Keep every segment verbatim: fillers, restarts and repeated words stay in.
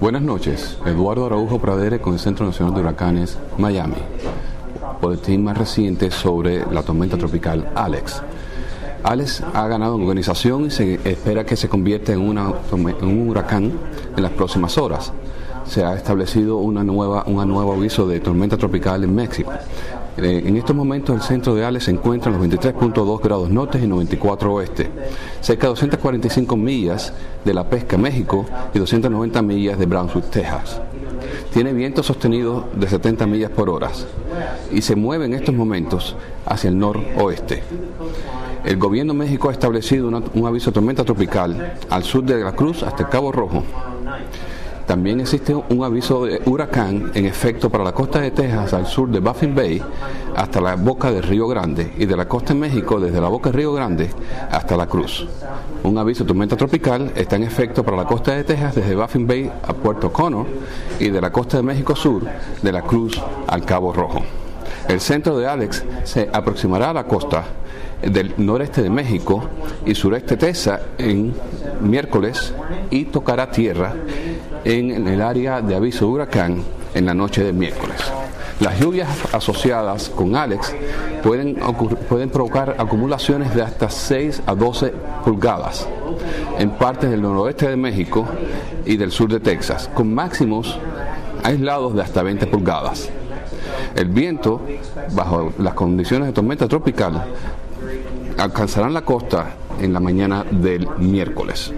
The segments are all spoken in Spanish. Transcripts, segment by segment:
Buenas noches, Eduardo Araujo Pradere con el Centro Nacional de Huracanes, Miami. Boletín más reciente sobre la tormenta tropical Alex. Alex ha ganado en organización y se espera que se convierta en, una, en un huracán en las próximas horas. Se ha establecido una nueva, un nuevo aviso de tormenta tropical en México. Eh, en estos momentos el centro de Alex se encuentra en los veintitrés punto dos grados norte y noventa y cuatro oeste, cerca de doscientas cuarenta y cinco millas de La Pesca, México, y doscientas noventa millas de Brunswick, Texas. Tiene vientos sostenidos de setenta millas por hora y se mueve en estos momentos hacia el noroeste. El gobierno de México ha establecido una, un aviso de tormenta tropical al sur de la Cruz hasta el Cabo Rojo. También existe un aviso de huracán en efecto para la costa de Texas al sur de Baffin Bay hasta la boca del Río Grande, y de la costa de México desde la boca del Río Grande hasta la Cruz. Un aviso de tormenta tropical está en efecto para la costa de Texas desde Baffin Bay a Puerto Conner, y de la costa de México sur de la Cruz al Cabo Rojo. El centro de Alex se aproximará a la costa del noreste de México y sureste de Texas en miércoles y tocará tierra en el área de aviso de huracán en la noche del miércoles. Las lluvias asociadas con Alex pueden, ocurrir, pueden provocar acumulaciones de hasta seis a doce pulgadas en partes del noroeste de México y del sur de Texas, con máximos aislados de hasta veinte pulgadas. El viento, bajo las condiciones de tormenta tropical, alcanzarán la costa en la mañana del miércoles.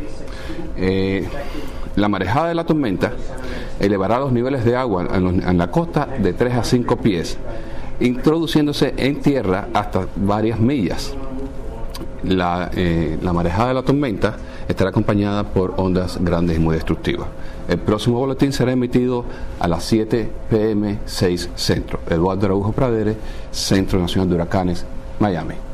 Eh, la marejada de la tormenta elevará los niveles de agua en, los, en la costa de tres a cinco pies, introduciéndose en tierra hasta varias millas. La, eh, la marejada de la tormenta estará acompañada por ondas grandes y muy destructivas. El próximo boletín será emitido a las siete pe eme seis Centro. Eduardo Araujo Pradere, Centro Nacional de Huracanes, Miami.